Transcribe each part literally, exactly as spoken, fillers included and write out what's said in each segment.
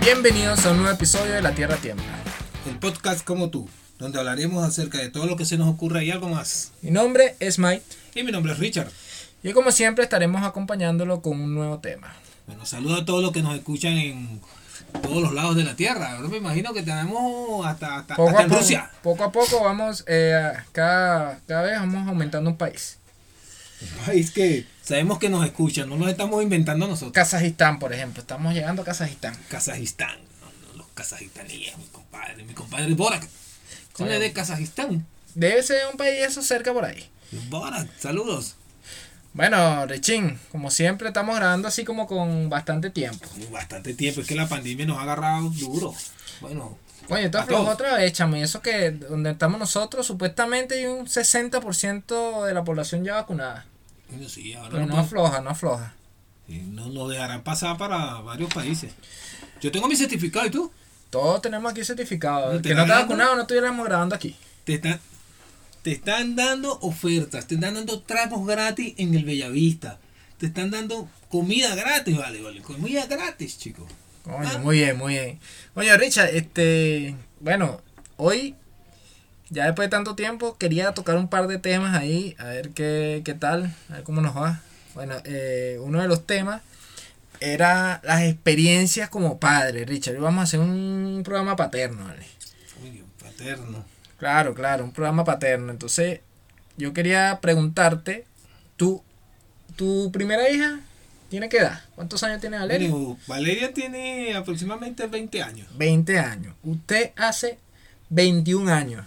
Bienvenidos a un nuevo episodio de La Tierra Tiembla. El podcast como tú, donde hablaremos acerca de todo lo que se nos ocurra y algo más. Mi nombre es Mike. Y mi nombre es Richard. Y como siempre estaremos acompañándolo con un nuevo tema. Bueno, saludo a todos los que nos escuchan en todos los lados de la Tierra. Ahora me imagino que tenemos hasta, hasta, Poco hasta a en poco, Rusia. poco a poco vamos, eh, cada, cada vez vamos aumentando un país. Un país que sabemos que nos escuchan, no nos estamos inventando nosotros. Kazajistán, por ejemplo. Estamos llegando a Kazajistán. Kazajistán. No, no, los kazajistaníes, mi compadre. Mi compadre Borak. ¿Son de Kazajistán? Debe ser un país eso cerca por ahí. Borak, saludos. Bueno, Richín, como siempre estamos grabando así como con bastante tiempo. Bastante tiempo, es que la pandemia nos ha agarrado duro. Bueno. Coño, esto afloja otra vez, chamo. Y eso que donde estamos nosotros, supuestamente hay un sesenta por ciento de la población ya vacunada. Bueno, sí, ahora Pero no, no afloja, no afloja. Sí, no nos dejarán pasar para varios países. Yo tengo mi certificado, ¿y tú? Todos tenemos aquí certificado. El ¿Te que no está están dando? vacunado no estuviéramos grabando aquí. Te están, te están dando ofertas, te están dando tragos gratis en el Bellavista. Te están dando comida gratis, vale, vale. Comida gratis, chicos. Coño, Ah. muy bien, muy bien. Oye, Richard, este, bueno, hoy, ya después de tanto tiempo, quería tocar un par de temas ahí, a ver qué, qué tal, a ver cómo nos va. Bueno, eh, uno de los temas era las experiencias como padre, Richard. Hoy vamos a hacer un programa paterno, ¿vale? Uy, paterno. Claro, claro, un programa paterno. Entonces, yo quería preguntarte, ¿tú, tu primera hija tiene qué edad? ¿Cuántos años tiene Valeria? Bueno, Valeria tiene aproximadamente veinte años. veinte años. Usted hace veintiún años.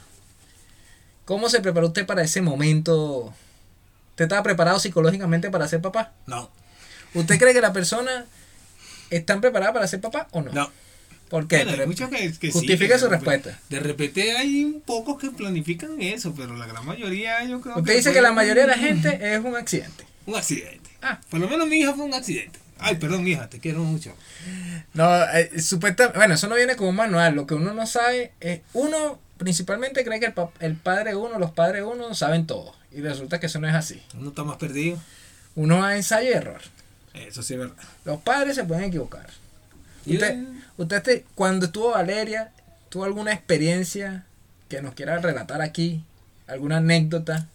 ¿Cómo se preparó usted para ese momento? ¿Usted estaba preparado psicológicamente para ser papá? No. ¿Usted cree que las personas están preparadas para ser papá o no? No. ¿Por qué? Bueno, hay Pero muchos que, que justifique sí, su que- respuesta. De repente hay un pocos que planifican eso, pero la gran mayoría yo creo Usted que dice fue que la mayoría de la un- gente es un accidente. Un accidente. Ah. Por lo menos mi hija fue un accidente. Ay, perdón, mi hija, te quiero mucho. No, eh, supuestamente, bueno, eso no viene como un manual. Lo que uno no sabe es, uno principalmente cree que el, pa- el padre de uno, los padres de uno saben todo. Y resulta que eso no es así. Uno está más perdido. Uno va a ensayo y error. Eso sí es verdad. Los padres se pueden equivocar. Y Usted, usted te- cuando estuvo Valeria, ¿tuvo alguna experiencia que nos quiera relatar aquí? ¿Alguna anécdota?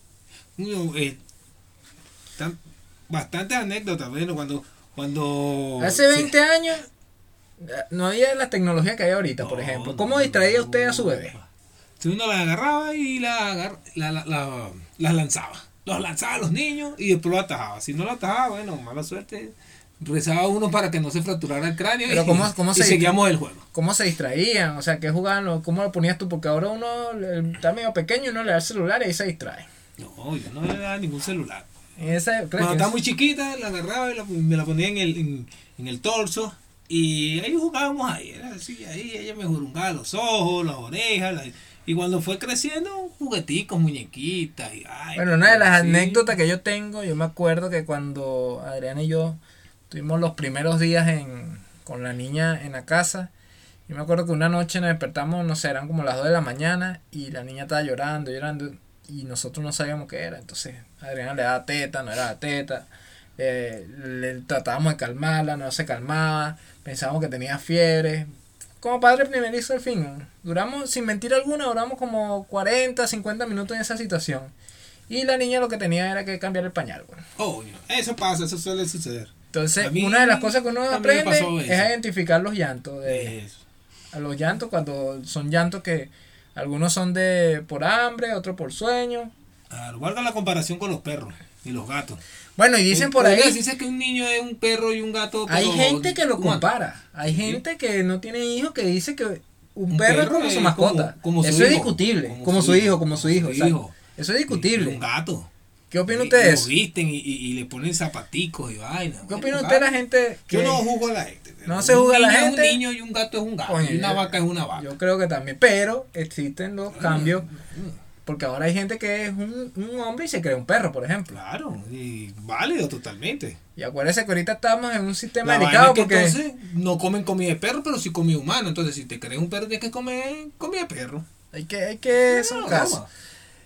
uno, eh, tan- bastantes anécdotas. Bueno, cuando. cuando Hace veinte años eh, no había la tecnología que hay ahorita, por No, ejemplo. no, ¿Cómo distraía no. usted a su bebé? Si uno la agarraba y la, agar- la, la, la- las lanzaba. Los lanzaba a los niños y después lo atajaba. Si no lo atajaba, bueno, mala suerte. Rezaba uno para que no se fracturara el cráneo. Pero y, ¿cómo- cómo y se- seguíamos el juego. ¿Cómo se distraían? O sea, ¿qué jugaban? ¿Cómo lo ponías tú? Porque ahora uno eh, está medio pequeño y uno le da el celular y ahí se distrae. No, yo no le daba ningún celular. En esa, creo Cuando que estaba es- muy chiquita, la agarraba y la- me la ponía en el, en, en el torso. Y ahí jugábamos ahí. Era así, ahí ella me jurungaba los ojos, las orejas. la- y cuando fue creciendo, jugueticos, muñequitas. Y, ay, Bueno, una de las sí. anécdotas que yo tengo, yo me acuerdo que cuando Adriana y yo tuvimos los primeros días en, con la niña en la casa, yo me acuerdo que una noche nos despertamos, no sé, eran como las dos de la mañana y la niña estaba llorando, llorando y nosotros no sabíamos qué era. Entonces Adriana le daba teta, no era teta, eh, le tratábamos de calmarla, no se calmaba, pensábamos que tenía fiebre. Como padre primerizo al fin, duramos, sin mentir alguna, duramos como cuarenta, cincuenta minutos en esa situación. Y la niña lo que tenía era que cambiar el pañal, güey. Oh, eso pasa, eso suele suceder. Entonces, A mí una de las cosas que uno también me aprende pasó es eso. a identificar los llantos. De, Eso. a los llantos cuando son llantos que algunos son de por hambre, otros por sueño. Ah, guarda la comparación con los perros y los gatos. Bueno, y dicen por ahí, Dice que un niño es un perro y un gato. hay pero- gente que lo ¿cómo? compara. Hay Sí. gente que no tiene hijos que dice que un, Un perro, es perro como su es mascota. como- como su Eso es hijo. discutible. Como, Como su su hijo, hijo, como su como hijo. su exacto. hijo. Eso es Y discutible. un gato. ¿Qué opina Y- usted de y lo eso? visten y, y- y le ponen zapaticos y vaina. ¿Qué Bueno, opina un usted de la gato. gente que Yo no juzgo a la gente. pero No se un juzga a la niño es gente. un niño y un gato es un gato. Coño, y una yo- vaca es una vaca. Yo creo que también, pero existen los cambios, porque ahora hay gente que es un, un hombre y se cree un perro, por ejemplo. Claro, y válido totalmente. Y acuérdese que ahorita estamos en un sistema La vaina delicado es que porque entonces no comen comida de perro, pero sí comida humana. Entonces, si te crees un perro, tienes que comer comida de perro. hay que, hay que, es un No, caso. broma.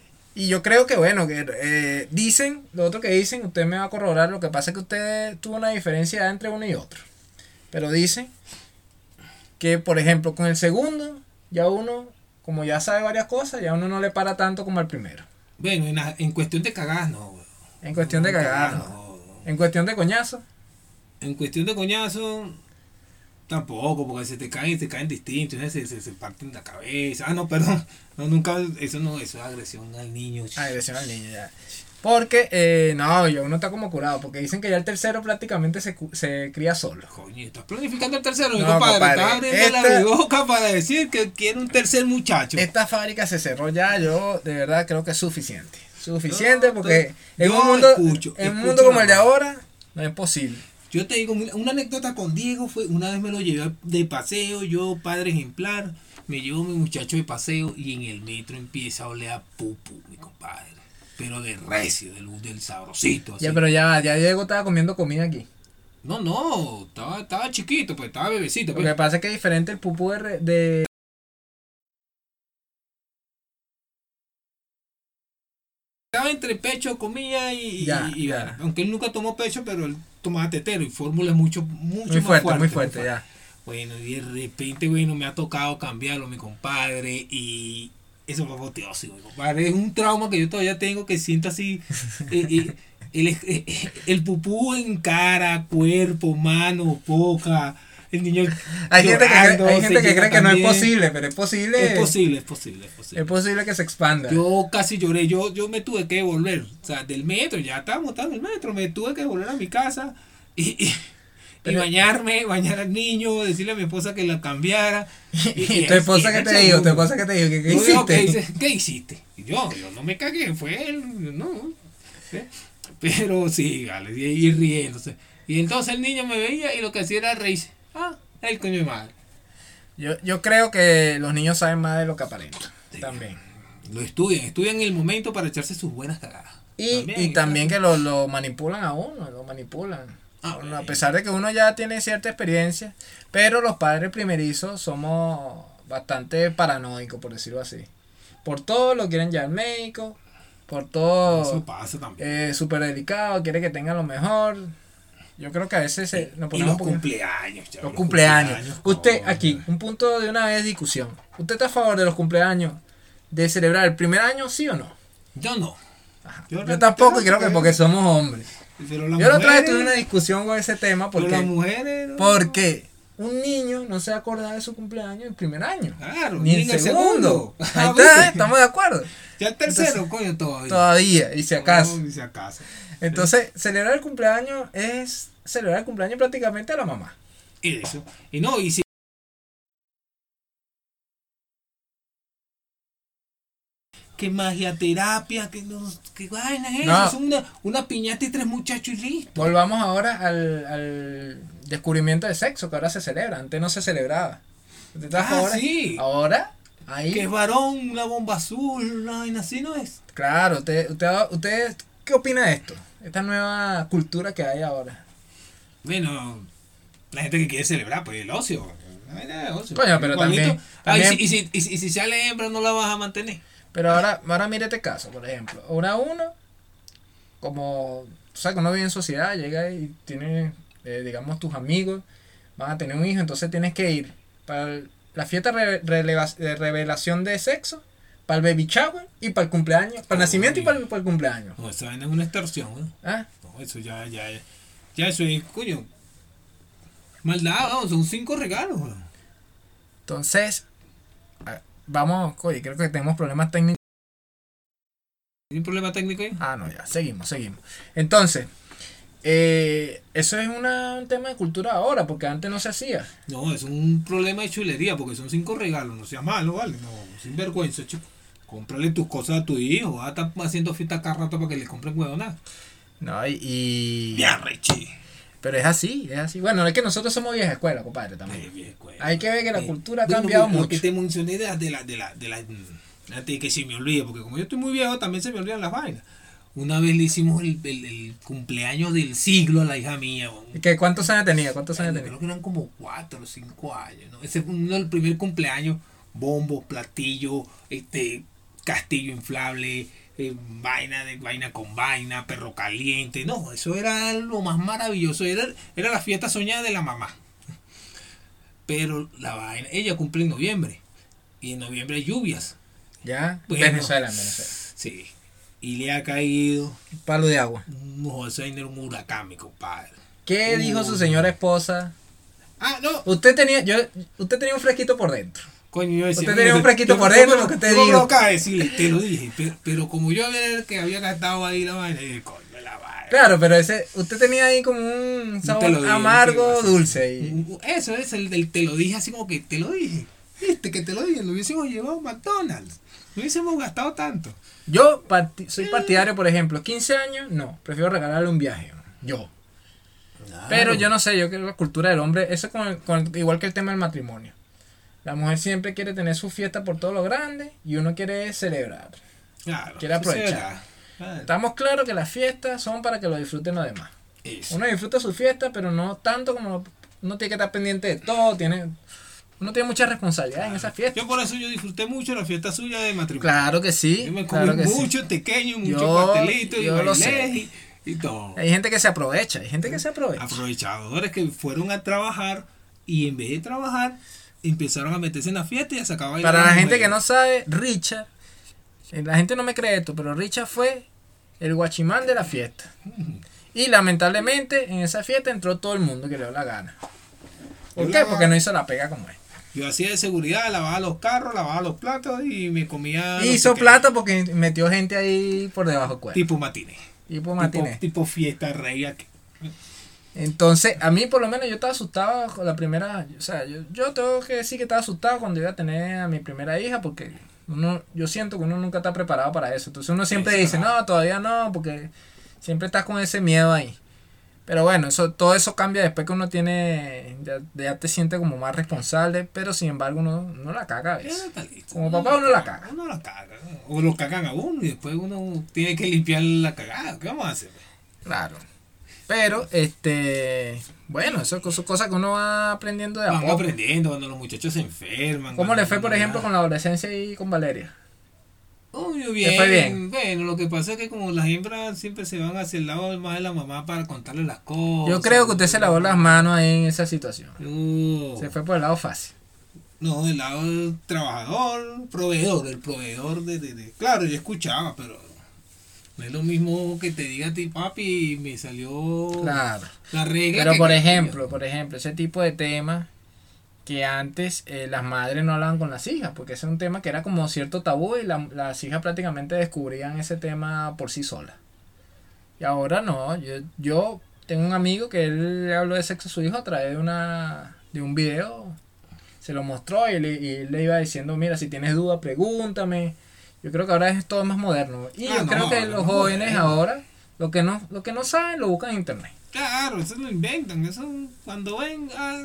Y yo creo que bueno, que eh, dicen, lo otro que dicen, usted me va a corroborar, lo que pasa es que usted tuvo una diferencia entre uno y otro. Pero dicen que, por ejemplo, con el segundo, ya uno, como ya sabe varias cosas, ya uno no le para tanto como al primero. Bueno, en, la- en cuestión de cagadas, no, weón. En cuestión de No, cagadas, cagadas, no. no. En cuestión de coñazo, En cuestión de coñazo, tampoco, porque se te caen, se caen distintos, se, se, se parten la cabeza. Ah, no, perdón. No, nunca, eso no, eso es agresión al niño. agresión al niño ya. Porque, eh, no, yo uno está como curado, porque dicen que ya el tercero prácticamente se, cu- se cría solo. Coño, estás planificando el tercero, mi No, compadre. compadre, Estás abriendo esta- la boca para decir que quiere un tercer muchacho. Esta fábrica se cerró ya, yo de verdad creo que es suficiente. Suficiente Yo porque estoy- en yo un mundo, escucho, en un escucho mundo como el de nada más. ahora, no es posible. Yo te digo, mira, una anécdota con Diego fue, una vez me lo llevé de paseo, yo padre ejemplar, me llevo a mi muchacho de paseo y en el metro empieza a oler a pupu, mi compadre. Pero de recio, del, del sabrosito. Así. Ya, pero ya, ya Diego estaba comiendo comida aquí. No, no, estaba, estaba chiquito, pues estaba bebecito. Lo Pues. que pasa es que es diferente el pupú de, re- de Estaba entre pecho, comía y, Ya, y- y ya. bueno, aunque él nunca tomó pecho, pero él tomaba tetero y fórmula mucho, mucho muy más fuerte, fuerte. muy fuerte, ya. Bueno, y de repente, bueno, me ha tocado cambiarlo, mi compadre, y eso fue apoteósico, mi compadre. Es un trauma que yo todavía tengo, que siento así, eh, eh, el, eh, el pupú en cara, cuerpo, mano, boca, el niño Hay gente que cree, llorando, hay se gente que, llena cree que no es también. posible, pero es posible. Es posible, es posible, es posible. Es posible que se expanda. Yo casi lloré, yo, yo me tuve que devolver, o sea, del metro, ya estábamos en el metro, me tuve que devolver a mi casa y, y, y Pero- bañarme, bañar al niño, decirle a mi esposa que la cambiara. ¿Y tu esposa qué te ese dijo? ¿Tu mundo. esposa qué te dijo? ¿Qué, qué Yo digo, ¿qué hiciste? hice? ¿Qué hiciste? Y yo, yo no me cagué, fue él, no. ¿eh? Pero sí, vale, y, y riéndose. Y entonces el niño me veía y lo que hacía era reírse. Ah, el coño de madre. Yo, yo creo que los niños saben más de lo que aparentan. Sí. También. Lo estudian, estudian el momento para echarse sus buenas cagadas. Y también, y también que lo, lo manipulan a uno, lo manipulan. Ah, Uno, a pesar de que uno ya tiene cierta experiencia, pero los padres primerizos somos bastante paranoicos, por decirlo así. Por todo lo quieren ya al médico, por Eso todo pasa también. eh, súper delicado, quiere que tengan lo mejor. Yo creo que a veces se, nos Y ponemos los un poquito- cumpleaños, chavo, los cumpleaños. Usted, coño. aquí, un punto de una vez discusión. ¿Usted está a favor de los cumpleaños? ¿De celebrar el primer año, sí o no? Yo no. Ajá. Yo Yo, realmente tampoco, no, y creo que porque- porque somos hombres. Pero las Yo la otra vez mujeres- tuve una discusión con ese tema pero las porque, mujeres. no. porque un niño no se acuerda de su cumpleaños el primer año. Claro, Ni el el segundo. Ahí Ah, está, ¿eh? ¿viste? Estamos de acuerdo. Ya el tercero, coño, todavía. Todavía, y si acaso. No, y si acaso. Entonces, celebrar el cumpleaños es celebrar el cumpleaños prácticamente a la mamá. Eso. Y no, y si. Que magia terapia, que no, que vaina es No. eso, es una, una piñata y tres muchachos y listo. Volvamos ahora al, al descubrimiento del sexo, que ahora se celebra. Antes no se celebraba. ¿Usted está a Ah, favor? sí. Ahora, ahí. Que es varón, una bomba azul, una vaina así no es. Claro, usted, usted, usted, ¿qué opina de esto? Esta nueva cultura que hay ahora. Bueno, la gente que quiere celebrar, pues el ocio. La vaina de ocio. Coño, pero Igualito. también- Ah, y, también- si, y, si, y, si, y si sale hembra, no la vas a mantener. Pero ahora, ahora mire este caso, por ejemplo. Ahora uno, como, tú sabes que uno vive en sociedad, llega y tiene, eh, digamos, tus amigos, van a tener un hijo, entonces tienes que ir para el- la fiesta re- releva- de revelación de sexo, para el baby shower y para el cumpleaños, para el nacimiento y para el, para el cumpleaños. No, esa vaina es una extorsión, ¿eh? ¿Ah? No, eso ya, ya, ya eso es, coño. Maldad, vamos, son cinco regalos, weón. Entonces, ah, vamos, oye, creo que tenemos problemas técnicos. ¿Hay un problema técnico ahí? Ah, no, ya, seguimos, seguimos. Entonces, eh, eso es una, un tema de cultura ahora, porque antes no se hacía. No, es un problema de chulería, porque son cinco regalos, no sea malo, ¿vale? No, sin vergüenza, chico. Cómprale tus cosas a tu hijo, vas a estar haciendo fiesta cada rato para que le compren huevonadas. No, y, y- Ya, rechi. pero es así, es así. Bueno, es que nosotros somos vieja escuela, compadre, también. Hay que ver que la cultura ha Bueno, cambiado lo que mucho. te mencioné de la, de la, de la, de la, antes de que se me olvide, porque como yo estoy muy viejo, también se me olvidan las vainas. Una vez le hicimos el, el, el cumpleaños del siglo a la hija mía. weón. ¿Qué, ¿Cuántos años tenía? ¿Cuántos años Creo tenía? que eran como cuatro o cinco años, ¿no? Ese fue uno del primer cumpleaños, bombos, platillo, este, castillo inflable, eh, vaina de vaina con vaina, perro caliente, no, eso era lo más maravilloso, era, era la fiesta soñada de la mamá. Pero la vaina, ella cumple en noviembre. Y en noviembre hay lluvias. Ya, Bueno, Venezuela, en Venezuela. Sí. Y le ha caído. Un palo de agua. No, eso era un huracán, mi compadre. ¿Qué Uh. dijo su señora esposa? Ah, no. Usted tenía, yo, usted tenía un fresquito por dentro. Coño, yo decía, Usted tenía un fresquito yo- por yo- dentro, yo- lo que te yo me digo. provocaba decirle, te lo dije. Pero, pero como yo había el que había gastado ahí la vaina, dije, coño, la vaina. Claro, pero ese, usted tenía ahí como un sabor Te lo dije, amargo, te lo- dulce. Y, Eso es el del te lo dije, así como que te lo dije. Viste que te lo dije, lo hubiésemos llevado a McDonald's. No hubiésemos gastado tanto. yo parti- soy partidario, por ejemplo, quince años, no, prefiero regalarle un viaje. Yo. Pero yo no sé, yo creo que la cultura del hombre, eso es con el- con el- igual que el tema del matrimonio. La mujer siempre quiere tener su fiesta por todo lo grande y uno quiere celebrar. Claro, Quiere eso sí es aprovechar. verdad. Claro. Estamos claros que las fiestas son para que lo disfruten los demás. Eso. Uno disfruta su fiesta, pero no tanto como uno tiene que estar pendiente de todo, tiene uno tiene mucha responsabilidad en esa fiesta. Yo por eso yo disfruté mucho la fiesta suya de matrimonio. Claro que sí. Yo me comí claro que sí. mucho pequeño, mucho Yo- pastelito y yo lo bailé sé. y, y todo. Hay gente que se aprovecha, hay gente que se aprovecha. Aprovechadores que fueron a trabajar y en vez de trabajar empezaron a meterse en la fiesta y a sacar bailar Para a la las gente que mujeres. no sabe, Richard, eh, la gente no me cree esto, pero Richard fue el guachimán de la fiesta. Y lamentablemente en esa fiesta entró todo el mundo que le dio la gana. ¿Por Yo qué? la- Porque no hizo la pega como él. Yo hacía de seguridad, lavaba los carros, lavaba los platos y me comía. los Hizo pequeños. plata porque metió gente ahí por debajo del cuerpo. Tipo matiné. Tipo Tipo, matiné. tipo fiesta rey aquí. Entonces, a mí por lo menos yo estaba asustado con la primera, o sea, yo, yo tengo que decir que estaba asustado cuando iba a tener a mi primera hija porque uno, yo siento que uno nunca está preparado para eso. Entonces uno siempre Sí, dice, claro. no, todavía no, porque siempre estás con ese miedo ahí. Pero bueno, eso, todo eso cambia después que uno tiene, ya, ya te siente como más responsable, pero sin embargo uno, uno la caga a Ya veces. está listo. Como papá uno la caga. Uno la caga. O lo cagan a uno y después uno tiene que limpiar la cagada. ¿Qué vamos a hacer? Claro. Pero, este, bueno, eso son cosas que uno va aprendiendo de a Van poco. aprendiendo cuando los muchachos se enferman. ¿Cómo cuando le fue, por no- ejemplo, con la adolescencia y con Valeria? Uy, ¿Le bien, fue bien? Bueno, lo que pasa es que como las hembras siempre se van hacia el lado más de la mamá para contarle las cosas. Yo creo que usted se lavó las manos ahí en esa situación. No, Se fue por el lado fácil. no, del lado del trabajador, proveedor, el proveedor de, de, de- Claro, yo escuchaba, pero no es lo mismo que te diga a ti, papi, me salió Claro. la regla. Pero que por quería. ejemplo, por ejemplo, ese tipo de temas que antes eh, las madres no hablaban con las hijas, porque ese es un tema que era como cierto tabú y la- las hijas prácticamente descubrían ese tema por sí solas. Y ahora no, yo, yo tengo un amigo que él le habló de sexo a su hijo a través de una de un video, se lo mostró y, le, y él le iba diciendo, mira, si tienes duda, pregúntame. Yo creo que ahora es todo más moderno. Y Ah, yo no, creo que ahora los es jóvenes moderno. ahora, lo que no, lo que no saben, lo buscan en internet. Claro, eso lo inventan, eso cuando ven, ah,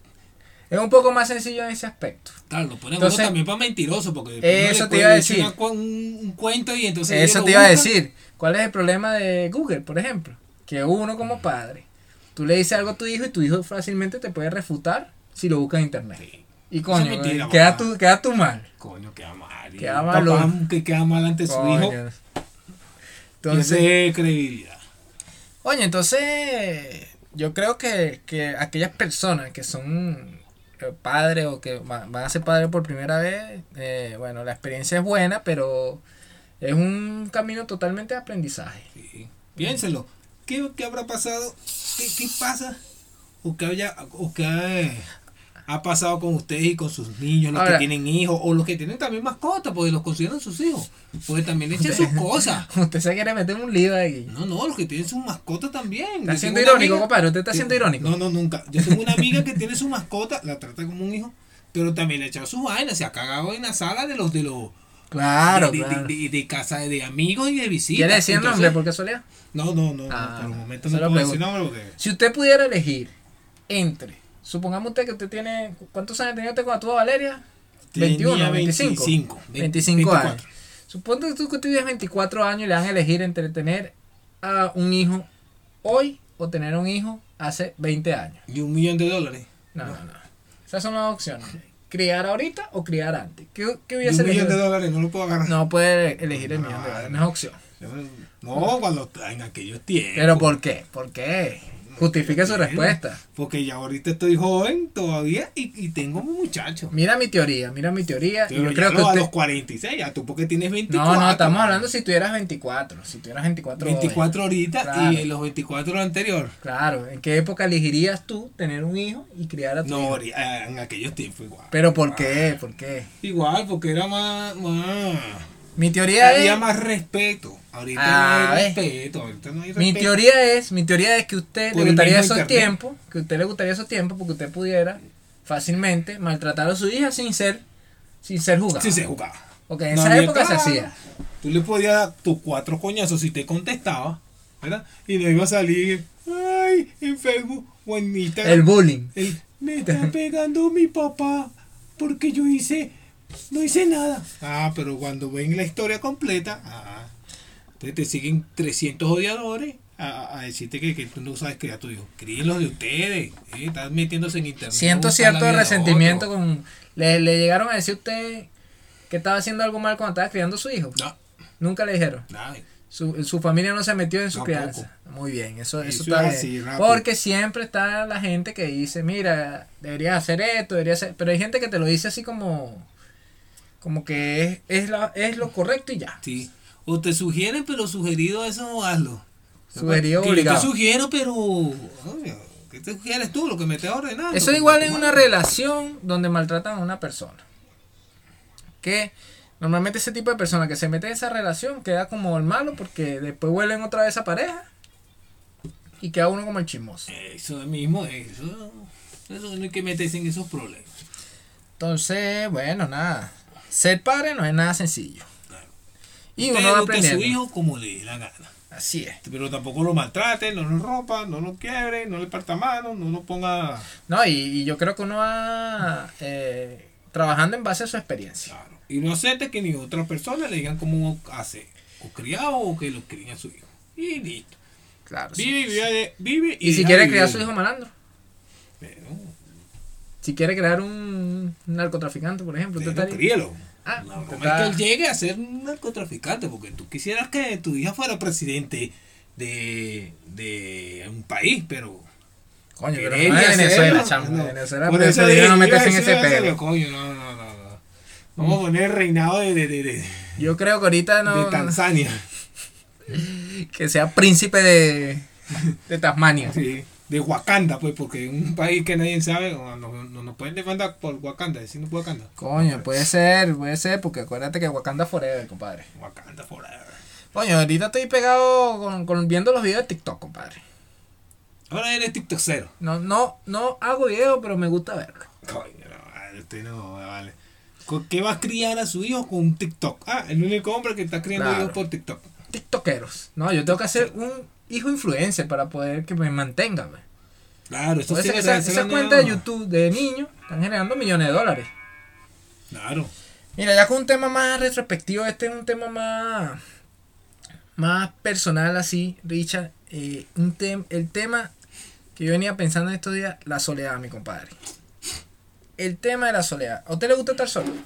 Es un poco más sencillo en ese aspecto. claro, lo ponen Entonces, uno también para mentiroso, porque después uno eso le te iba a puede echar decir. una cu- un, un cuento y entonces ellos Eso lo te iba a buscan. decir. ¿Cuál es el problema de Google, por ejemplo? Que uno como padre, tú le dices algo a tu hijo y tu hijo fácilmente te puede refutar si lo busca en internet. Sí. Y Eso coño, es mentira, queda, mamá. tú, queda tú mal. Coño, queda mal. y Queda un mal, papá uno. que queda mal ante su hijo. Coño. Entonces, Entonces, credibilidad. oye, entonces yo creo que, que aquellas personas que son eh, padres o que va- van a ser padres por primera vez, eh, bueno, la experiencia es buena, pero es un camino totalmente de aprendizaje. Sí. Piénselo. ¿Qué, qué habrá pasado? ¿Qué, qué pasa? ¿O qué, haya, o qué ha, ha pasado con ustedes y con sus niños, los Ahora- que tienen hijos, o los que tienen también mascotas, porque los consideran sus hijos? Porque también echen sus cosas. Usted se quiere meter en un lío ahí. No, no, los que tienen sus mascotas también. Está Yo siendo tengo una irónico, amiga- compadre. Usted está siendo Yo- irónico. No, no, nunca. Yo tengo una amiga que tiene su mascota, la trata como un hijo, pero también le ha echado sus vainas, se ha cagado en la sala de los de los Claro, de, de- claro. de, de- de casa de amigos y de visitas. ¿Quiere decir el Entonces- nombre por casualidad? No, no, no, Ah, no, por el momento se no lo puedo decir pregunto. nombre porque Si usted pudiera elegir entre, supongamos usted que usted tiene, ¿cuántos años tenía usted cuando tuvo a Valeria? veintiuno, tenía veinticinco. veinticinco, veinticinco años. veinticuatro. Supongo que tú que tienes veinticuatro años y le dan a elegir entre tener a un hijo hoy o tener un hijo hace veinte años. Y un millón de dólares. No, no, no. Esas son las opciones. ¿Criar ahorita o criar antes? ¿Qué, qué Y hubiese un millón elegido? de dólares no lo puedo agarrar. No puede elegir el No, millón de dólares, no. no es opción. No, cuando en aquellos tiempos. ¿Pero por qué? ¿Por qué? Justifique su Bueno, respuesta. Porque ya ahorita estoy joven todavía y, y tengo un muchacho. Mira mi teoría, mira mi teoría. Pero yo ya creo que lo- a usted... los cuarenta y seis, ya tú porque tienes veinticuatro. No, no, estamos hablando si tuvieras veinticuatro. Si tuvieras veinticuatro. veinticuatro ahorita Claro. y los veinticuatro anterior. Claro, ¿en qué época elegirías tú tener un hijo y criar a tu No, hijo? ori- eh, en aquellos tiempos igual. Pero ¿por qué? ¿Por qué? Igual, porque era más... más Mi teoría había es... más respeto. Ahorita Ah, no hay ¿ves? respeto. Ahorita no hay respeto. Mi teoría es, mi teoría es que a usted Por le el gustaría mismo esos internet. tiempos, que a usted le gustaría esos tiempos porque usted pudiera fácilmente maltratar a su hija sin ser, sin ser jugado. Sí se jugaba. Porque en No esa había época se claro. hacía. Tú le podías dar tus cuatro coñazos si te contestaba, ¿verdad? Y no iba a salir, ay, en Facebook o en Instagram. El bullying. El, me está pegando mi papá porque yo hice, no hice nada. Ah, pero cuando ven la historia completa, ah, entonces te siguen trescientos odiadores a, a decirte que, que tú no sabes criar a tu hijo. Críen los de ustedes, ¿eh? Estás metiéndose en internet. Siento buscando la cierto vida de resentimiento otro. con... Le, le llegaron a decir a usted que estaba haciendo algo mal cuando estaba criando a su hijo. No, Nunca le dijeron. nada. Su, su familia no se metió en su Tampoco. crianza. Muy bien, eso, eso, Eso está es bien. así, rápido. Porque siempre está la gente que dice, mira, deberías hacer esto, deberías hacer... Pero hay gente que te lo dice así como... Como que es, es, la, es lo correcto y ya. Sí. O te sugieren, pero sugerido eso hazlo. Sugerido Que obligado. Yo te sugiero, pero. Oye, ¿qué te sugieres tú? Lo que me estés ordenando. Eso es igual en una relación donde maltratan a una persona. Que normalmente ese tipo de persona que se mete en esa relación queda como el malo porque después vuelven otra vez a pareja y queda uno como el chismoso. Eso mismo, eso. Eso no hay que meterse en esos problemas. Entonces, bueno, nada. Ser padre no es nada sencillo. Claro. Y Usted uno va eduque a su aprendiendo. hijo como le dé la gana. Así es. Pero tampoco lo maltrate, no lo rompa, no lo quiebre, no le parta mano, no lo ponga. No, y, y yo creo que uno va eh, trabajando en base a su experiencia. Claro. Y no acepte que ni otra persona le digan cómo hace. O criado o que lo críen a su hijo. Y listo. Claro. sí. Vive, vive, vive Y si deja quiere vivir. criar a su hijo malandro. Pero, Si quiere crear un narcotraficante, por ejemplo. ¿usted pero estaría- críelo. Ah, No, usted ¿cómo está- es que él llegue a ser un narcotraficante? Porque tú quisieras que tu hija fuera presidente de, de un país, pero... Coño, pero querer no y es Venezuela, hacerlo, chamo. no. En Venezuela Por pues, eso preferiría dije, no meterse en iba a ese decir, pelo. Coño, no, no, no, no. Vamos a poner el reinado de, de, de, de, Yo creo que ahorita de no. Tanzania. Que sea príncipe de, de Tasmania. Sí, de Wakanda, pues, porque un país que nadie sabe, no no- no nos pueden demandar por Wakanda, decimos Wakanda. Coño, puede ser, puede ser, porque acuérdate que Wakanda forever, compadre. Wakanda forever. Coño, ahorita estoy pegado con, con viendo los videos de TikTok, compadre. Ahora eres TikTokero. No, no, no hago videos, pero me gusta verlo. Coño, no, vale, usted no, vale. ¿Con qué va a criar a su hijo con un TikTok? Ah, el único hombre que está criando Claro. hijos por TikTok. TikTokeros. No, yo tengo que hacer un hijo influencer para poder que me mantenga, güey. Claro, esto Pues sí esa, es esa, verdad, esa eso cuenta no- de YouTube de niños están generando millones de dólares. Claro. Mira, ya con un tema más retrospectivo, este es un tema más, más personal así, Richard. Eh, un tem- el tema que yo venía pensando en estos días, la soledad, mi compadre. El tema de la soledad. ¿A usted le gusta estar solo?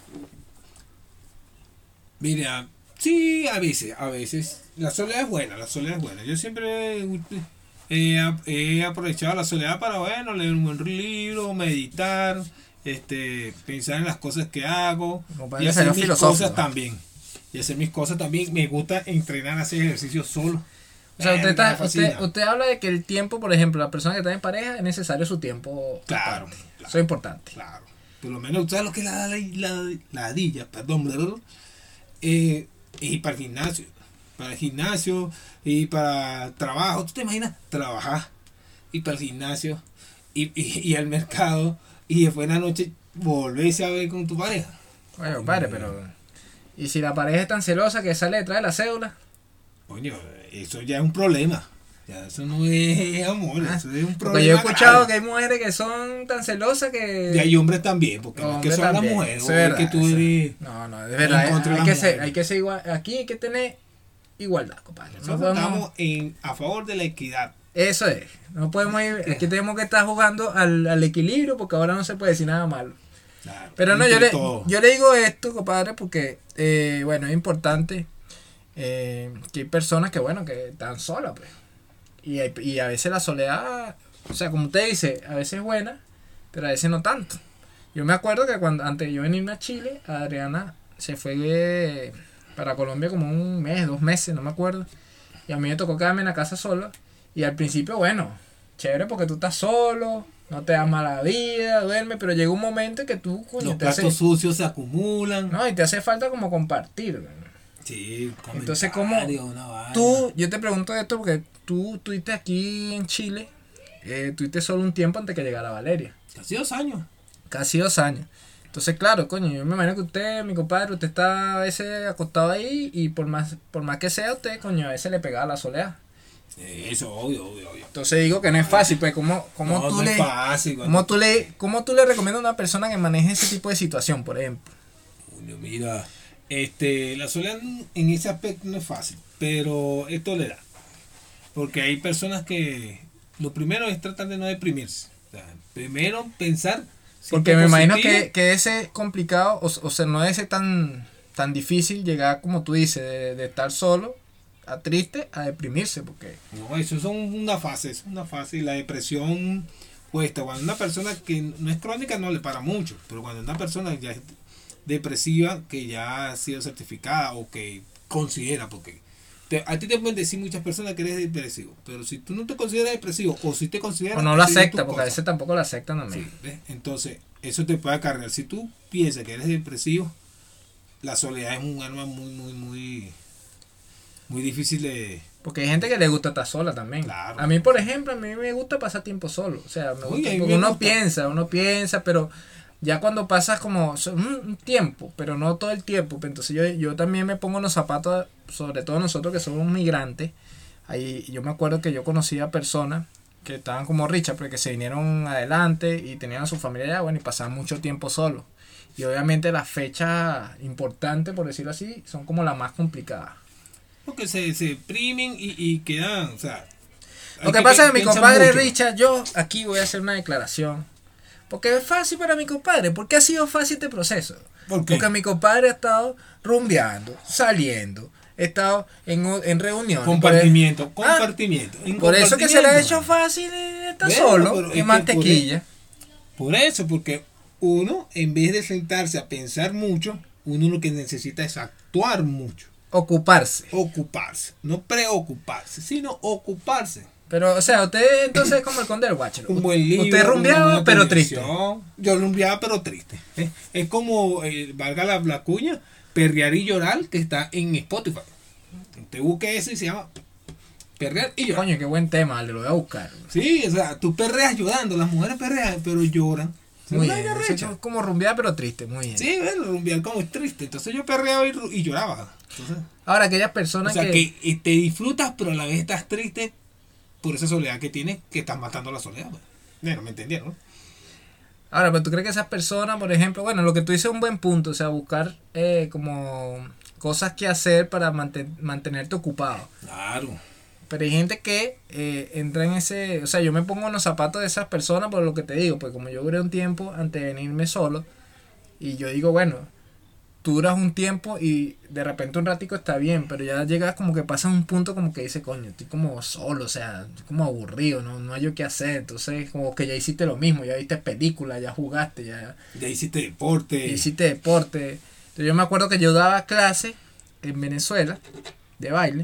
Mira, sí, a veces, a veces. La soledad es buena, la soledad es buena. Yo siempre he, he aprovechado la soledad para, bueno, leer un buen libro, meditar, este, pensar en las cosas que hago Compadre, y hacer salió mis filosófico. cosas también. Y hacer mis cosas también. Me gusta entrenar, hacer ejercicio solo. O sea, usted, Eh, está- me fascina. usted, usted habla de que el tiempo, por ejemplo, la persona que está en pareja, es necesario su tiempo. Claro, aparte. claro. Eso es importante. Claro. Por lo menos, ¿sabes lo que es la, la, la, la ladilla? Perdón, ¿verdad? Eh, y para el gimnasio. Para el gimnasio y para trabajo. ¿Tú te imaginas? Trabajar y para el gimnasio y, y, y al mercado y después en la noche volverse a ver con tu pareja. Oye, compadre, pero. ¿Y si la pareja es tan celosa que sale detrás de la cédula? Coño, eso ya es un problema. Ya eso no es amor, Ah, eso es un problema. Porque yo he escuchado grave. que hay mujeres que son tan celosas que. Y hay hombres también, porque no es que Hombres son las también, mujeres, eso o es es que verdad, tú eso- eres. No, no, es verdad. en contra de Hay las que, ser, mujeres. hay que ser igual. Aquí hay que tener igualdad, compadre. No Nosotros podemos- estamos en, a favor de la equidad. Eso es. No podemos ir. Aquí tenemos que estar jugando al, al equilibrio porque ahora no se puede decir nada malo. Claro, Pero no, yo entre le, todos. yo le digo esto, compadre, porque, eh, bueno, es importante eh, que hay personas que, bueno, que están solas, pues. Y, hay- y a veces la soledad, o sea, como usted dice, a veces es buena, pero a veces no tanto. Yo me acuerdo que cuando antes de yo venirme a Chile, Adriana se fue eh, para Colombia como un mes, dos meses, no me acuerdo. Y a mí me tocó quedarme en la casa solo. Y al principio, bueno, chévere porque tú estás solo, no te das mala vida, duerme, pero llega un momento en que tú, coño, Los te platos hace, sucios se acumulan. no, y te hace falta como compartir. ¿No? Sí, Entonces, ¿cómo comentarios, una vaina. Tú, yo te pregunto esto porque tú estuviste aquí en Chile, eh, estuviste solo un tiempo antes que llegara Valeria, Casi dos años. casi dos años. Entonces, claro, coño, yo me imagino que usted, mi compadre, usted está a veces acostado ahí y por más, por más que sea usted, coño, a veces le pegaba la soledad. Eso, obvio, obvio, obvio. Entonces digo que no es fácil, pues, ¿cómo, cómo No, tú no le, es fácil, cuando- cómo tú le, cómo tú le recomiendas a una persona que maneje ese tipo de situación, por ejemplo? Coño, mira, este, la soledad en ese aspecto no es fácil, pero es tolerar. Porque hay personas que lo primero es tratar de no deprimirse. O sea, primero pensar. Porque siempre me imagino positivo. que, que ese complicado, o, o sea, no es ese tan, tan difícil llegar, como tú dices, de, de estar solo, a triste, a deprimirse, porque... No, eso son una fase, es una fase y la depresión cuesta. Cuando una persona que no es crónica no le para mucho, pero cuando una persona ya es depresiva, que ya ha sido certificada o que considera, porque te- a ti te pueden decir muchas personas que eres depresivo, pero si tú no te consideras depresivo o si te consideras... O no lo así es acepta, tu porque a cosa. veces tampoco lo aceptan también. Sí, ¿ves? Entonces, eso te puede acarrear. Si tú piensas que eres depresivo, la soledad es un arma muy, muy, muy, muy difícil de... Porque hay gente que le gusta estar sola también. Claro. A mí, por ejemplo, a mí me gusta pasar tiempo solo. O sea, me Uy, gusta, a mí porque me uno gusta. piensa, uno piensa, pero ya cuando pasas como so- un, un tiempo, pero no todo el tiempo, pues entonces yo, yo también me pongo en los zapatos, sobre todo nosotros que somos migrantes. Ahí yo me acuerdo que yo conocía personas que estaban como Richard, porque se vinieron adelante y tenían a su familia allá, bueno, y pasaban mucho tiempo solos. Y obviamente las fechas importantes, por decirlo así, son como las más complicadas. Porque se, se deprimen y, y quedan, o sea... Lo hay que pasa es que mi piensan compadre mucho. Richard, yo aquí voy a hacer una declaración. Porque es fácil para mi compadre. ¿Por qué ha sido fácil este proceso? ¿Por qué? Porque mi compadre ha estado rumbeando, saliendo, ha estado en, en reuniones. Compartimiento, Por, ah, compartimiento. en por eso que se le ha compartimiento. hecho fácil eh, estar Bueno, solo, pero es en que mantequilla. Por eso, porque uno, en vez de sentarse a pensar mucho, uno lo que necesita es actuar mucho. Ocuparse. Ocuparse. No preocuparse, sino ocuparse. Pero, o sea, usted entonces es como el conde del Guachero. Un buen libro. Usted una rumbeaba, buena pero triste. televisión. Yo rumbeaba, pero triste. ¿eh? Es como, eh, valga la, la cuña, Perrear y Llorar, que está en Spotify. Usted busque eso y se llama Perrear y Llorar. Coño, qué buen tema, vale, lo voy a buscar. Sí, o sea, tú perreas llorando, las mujeres perrean, pero lloran. Es Muy una bien. vaina Eso recha. es como rumbear, pero triste, muy bien. Sí, bueno, rumbear como es triste. Entonces yo perreaba y, ru- y lloraba. Entonces, Ahora, aquellas o personas sea, que... que, eh, te disfrutas, pero a la vez estás triste por esa soledad que tienes, que estás matando la soledad. Pues. Bueno, ¿me entendieron? ¿No? Ahora, pero tú crees que esas personas, por ejemplo, bueno, lo que tú dices es un buen punto, o sea, buscar eh, como cosas que hacer para manten- mantenerte ocupado. Claro. Pero hay gente que eh, entra en ese, o sea, yo me pongo en los zapatos de esas personas por lo que te digo, pues como yo duré un tiempo antes de venirme solo, y yo digo, bueno, tú duras un tiempo y de repente un ratico está bien, pero ya llegas como que pasas un punto como que dice, coño, estoy como solo, o sea, estoy como aburrido, no, no hay yo qué hacer, entonces como que ya hiciste lo mismo, ya viste películas, ya jugaste, ya, Ya hiciste deporte. ya hiciste deporte. Entonces yo me acuerdo que yo daba clase en Venezuela de baile.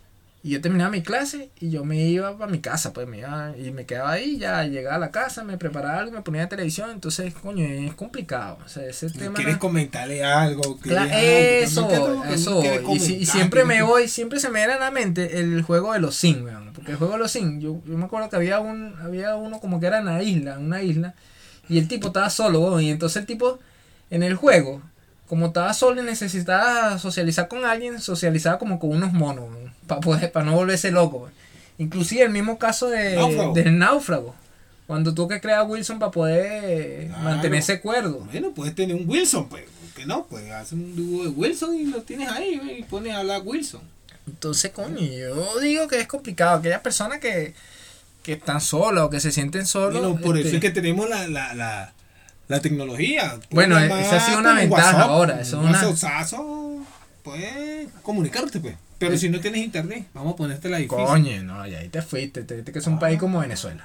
Y yo terminaba mi clase y yo me iba para mi casa, pues me iba y me quedaba ahí, ya llegaba a la casa, me preparaba algo, me ponía televisión, entonces, coño, es complicado. O sea, ese tema... ¿Quieres comentarle algo? Cla- ¿Quieres algo? eso, No, que eso. no quieres Y, si- y comentar, siempre que me no- voy, siempre se me viene a la mente el juego de los Sims, weón. Porque el juego de los Sims, yo, yo me acuerdo que había un había uno como que era en la isla, una isla, y el tipo estaba solo, weón, y entonces el tipo en el juego, como estaba solo y necesitaba socializar con alguien, socializaba como con unos monos, para poder, para no volverse loco. Weón. Inclusive el mismo caso de, Náufrago. del náufrago. Cuando tú que creas Wilson para poder Claro. mantenerse cuerdo. Bueno, puedes tener un Wilson, pues. ¿Por qué no? Pues haces un dúo de Wilson y lo tienes ahí, ¿ve? Y pones a hablar Wilson. Entonces, coño, yo digo que es complicado. Aquellas personas que, que están solas o que se sienten solos. Bueno, por este, eso es que tenemos la, la, la, la tecnología. Tú Bueno, llamas esa ha sido una con ventaja WhatsApp, ahora, eso es un una- WhatsAppazo, puedes comunicarte, pues. Pero si no tienes internet, vamos a ponértela difícil. Coño, no, ya ahí te fuiste, te viste que es un país como Venezuela.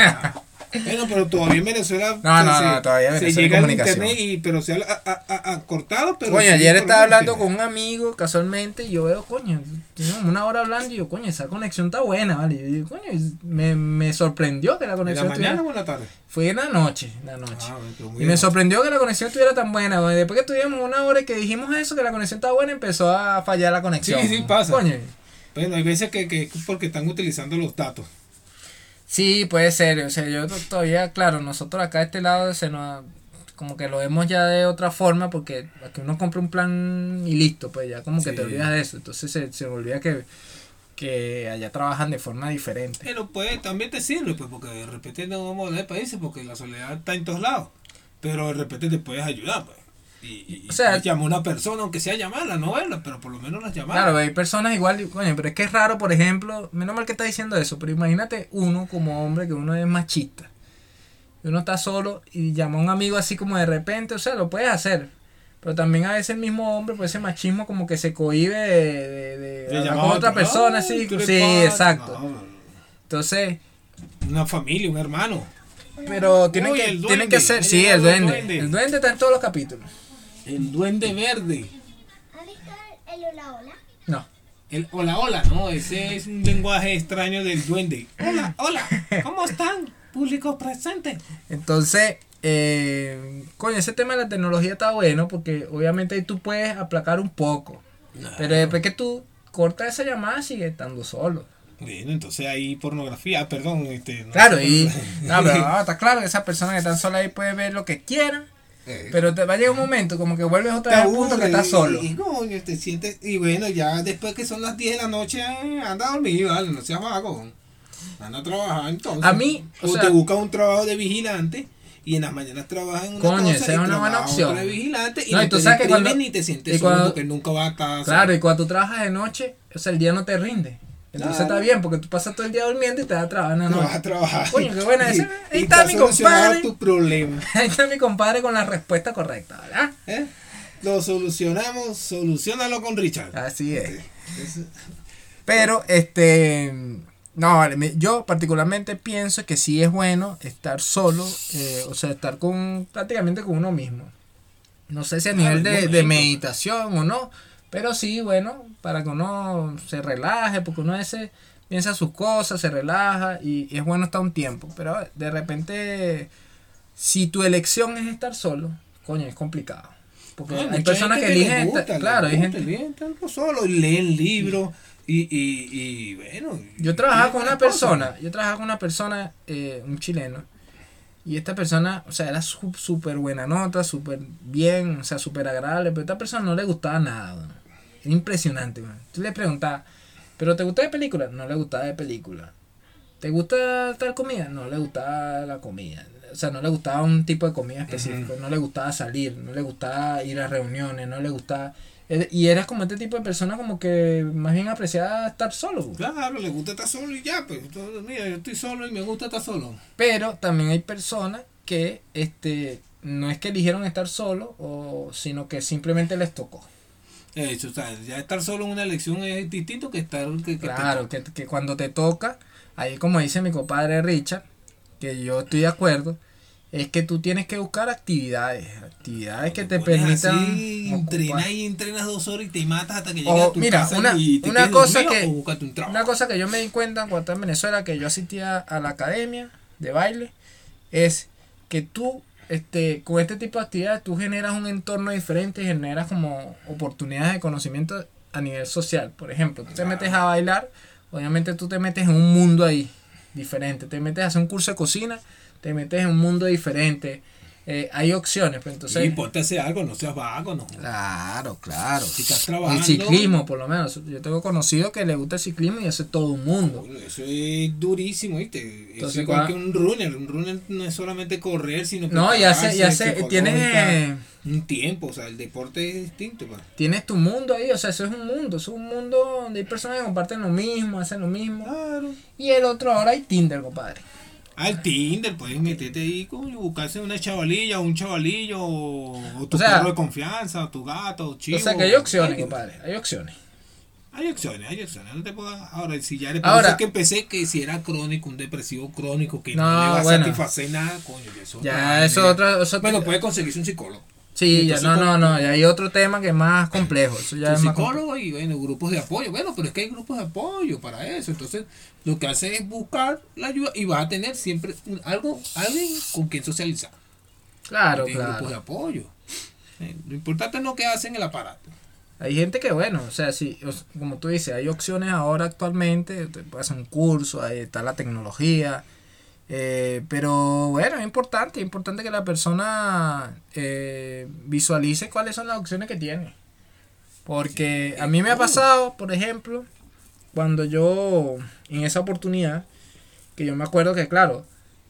Bueno, pero todavía en Venezuela no, no, se, no, todavía en se Venezuela llega al comunicación. internet y pero se ha, ha, ha, ha cortado, pero coño, sí, ayer por estaba lo hablando menos con un amigo casualmente y yo veo, coño, tenemos una hora hablando y yo, coño, esa conexión está buena, ¿vale? Y yo digo, coño, me, me sorprendió que la ¿en la conexión mañana estuviera... o en la tarde? Fue en la noche, en la noche. Ah, bueno, pero muy Y me bien. sorprendió que la conexión estuviera tan buena, ¿vale? Después que estuvimos una hora y que dijimos eso, que la conexión estaba buena, empezó a fallar la conexión. Sí, sí, pasa. Coño. Bueno, hay veces que, que porque están utilizando los datos. Sí, puede ser, o sea, yo to- todavía, claro, nosotros acá de este lado se nos, como que lo vemos ya de otra forma, porque aquí uno compra un plan y listo, pues ya como que Sí. te olvidas de eso, entonces se, se olvida que, que allá trabajan de forma diferente. Pero pues también te sirve, pues, porque de repente no vamos a hablar de países, porque la soledad está en todos lados. Pero de repente te puedes ayudar, pues. Y, y, O sea, y llama a una persona, aunque sea llamarla, no verla, pero por lo menos las llamadas. Claro, hay personas igual, y, coño, pero es que es raro, por ejemplo, menos mal que está diciendo eso, pero imagínate uno como hombre que uno es machista, y uno está solo y llama a un amigo así como de repente, o sea, lo puedes hacer, pero también a veces el mismo hombre, pues ese machismo como que se cohíbe de, de, de Le hablar llama con a otra otro, persona, "Ay, así, ¿qué le sí, pasa?". exacto. No, no, no. Entonces, Una familia, un hermano. pero tienen Uy, que, el tienen que duende, ser, ahí sí, llega el el duende, duende. el duende está en todos los capítulos. El duende verde. ¿Has visto el hola hola? No. El hola, hola, no, ese es un lenguaje extraño del duende. Hola, hola, ¿cómo están? Público presente. Entonces, eh, coño, ese tema de la tecnología está bueno porque obviamente ahí tú puedes aplacar un poco. Pero después que tú cortas esa llamada, sigue estando solo. Bueno, entonces hay pornografía, ah, perdón, este. No Claro, sé, y. pero- No, pero no, está claro que esa persona que está sola ahí puede ver lo que quiera. Eh, Pero te va a llegar un momento como que vuelves te otra vez al punto que aburre, estás solo. Y, y, coño, te sientes. Y bueno, ya después que son las diez de la noche, eh, anda a dormir, vale, no seas vago. Anda a trabajar entonces. A mí, o o, sea- te buscas un trabajo de vigilante. Y en las mañanas trabajas en una Coño, cosa esa y es una buena trabajas opción. otra de vigilante y No, no, y tú te sabes que deprimes cuando- ni te sientes y solo cuando- porque nunca vas a estar. Claro, y cuando tú trabajas de noche, o sea, el día no te rinde. Entonces Claro. está bien, porque tú pasas todo el día durmiendo y te vas a trabajar en la no vas noche. a trabajar. Coño, qué buena esa. Ahí Y está te mi has solucionado compadre. tu problema. Ahí está mi compadre con la respuesta correcta, ¿verdad? ¿Eh? Lo solucionamos, solucionalo con Richard. Así es. Es- Pero, este, no, vale, me- yo particularmente pienso que sí es bueno estar solo, eh, o sea, estar con prácticamente con uno mismo. No sé si a Claro, nivel un de, de momento. meditación o no, pero sí, bueno, para que uno se relaje, porque uno a veces piensa sus cosas, se relaja y, y es bueno estar un tiempo. Pero de repente, si tu elección es estar solo, coño, es complicado. Porque Ah, hay mucha personas que gente le eligen, gusta, estar- le claro, hay gusta, gente... leen tanto solo, y leen libros y, y, y bueno. Yo trabajaba y con una buenas cosas. persona, yo trabajaba con una persona, eh, un chileno, y esta persona, o sea, era su- súper buena nota, súper bien, o sea, súper agradable, pero a esta persona no le gustaba nada, weón. Era impresionante, man. Tú le preguntabas, ¿pero te gusta de película? No le gustaba de película. ¿Te gusta tal comida? No le gustaba la comida. O sea, no le gustaba un tipo de comida específico, no le gustaba salir, no le gustaba ir a reuniones, no le gustaba... eh, Y eras como este tipo de persona como que más bien apreciaba estar solo, weón. Claro, le gusta estar solo y ya, pues. Entonces, mira, yo estoy solo y me gusta estar solo. Pero también hay personas que este no es que eligieron estar solos, o, sino que simplemente les tocó. Eso, o sea, ya estar solo en una elección es distinto que estar. Que, que Claro, te- que, que cuando te toca, ahí como dice mi compadre Richard, que yo estoy de acuerdo, es que tú tienes que buscar actividades, actividades que te pones permitan así, ocupar. entrenas y entrenas dos horas y te matas hasta que O, llegas a tu mira, casa una- y te una quedes cosa dormido que- o búscate un trabajo. Una cosa que yo me di cuenta cuando estaba en Venezuela, que yo asistía a la academia de baile, es que tú, este, con este tipo de actividades, tú generas un entorno diferente y generas como oportunidades de conocimiento a nivel social. Por ejemplo, tú te metes a bailar, obviamente tú te metes en un mundo ahí diferente. Te metes a hacer un curso de cocina, te metes en un mundo diferente. Eh, hay opciones, pues entonces... Sí, ponte a hacer algo, no seas vago, no. Claro, claro. Si estás El trabajando. ciclismo, por lo menos. Yo tengo conocido que le gusta el ciclismo y hace todo un mundo. Bueno, eso es durísimo, ¿viste? Eso Entonces, es igual cua- que un runner. Un runner no es solamente correr, sino No, y hace, y prepararse hace, tienes, psicológica, eh, un tiempo, o sea, el deporte es distinto, pues. tienes tu mundo ahí, o sea, eso es un mundo, eso es un mundo donde hay personas que comparten lo mismo, hacen lo mismo. Claro. Y el otro ahora hay Tinder, compadre. Al Tinder, puedes meterte ahí con buscarse una chavalilla o un chavalillo o, o tu O sea- perro de confianza o tu gato o chivo. O sea que hay opciones, X. compadre, hay opciones. Hay opciones, hay opciones. No te puedo... Ahora, si ya le Ahora- parece que empecé que si era crónico, un depresivo crónico, que no, No, le va a bueno. satisfacer nada, coño, que eso Ya, eso es otra... eso- Bueno, puede conseguirse un psicólogo. Sí, ya, Entonces, no, no, con- no, ya hay otro tema que es más complejo. Eso ya Un es más psicólogo y bueno, grupos de apoyo. Bueno, pero es que hay grupos de apoyo para eso. Entonces, lo que hace es buscar la ayuda y vas a tener siempre un- algo, alguien con quien socializar. Claro, Tiene grupos de claro. apoyo. Eh, Lo importante es lo que hacen el aparato. Hay gente que, bueno, o sea, sí, o s- como tú dices, hay opciones ahora actualmente, te puedes hacer un curso, ahí está la tecnología, eh, pero bueno, es importante, es importante que la persona eh, visualice cuáles son las opciones que tiene. Porque a mí me ha pasado, por ejemplo, cuando yo, en esa oportunidad, que yo me acuerdo que, claro,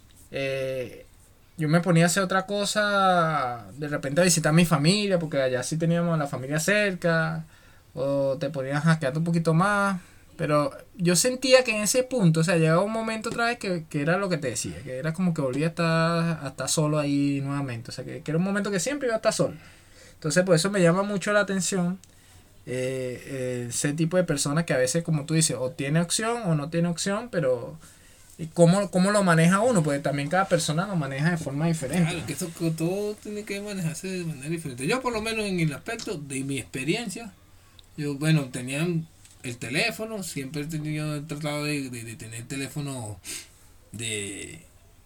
eh, yo me ponía a hacer otra cosa, de repente a visitar a mi familia, porque allá sí teníamos a la familia cerca, o te ponías a hackear un poquito más, pero yo sentía que en ese punto, o sea, llegaba un momento otra vez que, que era lo que te decía, que era como que volvía a estar, a estar solo ahí nuevamente, o sea, que, que era un momento que siempre iba a estar solo. Entonces, por eso me llama mucho la atención eh, eh, ese tipo de personas que a veces, como tú dices, o tiene opción o no tiene opción, pero... ¿Y cómo, cómo lo maneja uno? Porque también cada persona lo maneja de forma diferente. Claro, que esto que todo tiene que manejarse de manera diferente. Yo, por lo menos en el aspecto de mi experiencia, yo, bueno, tenía el teléfono, siempre he tenido, he tratado de, de, de tener teléfono de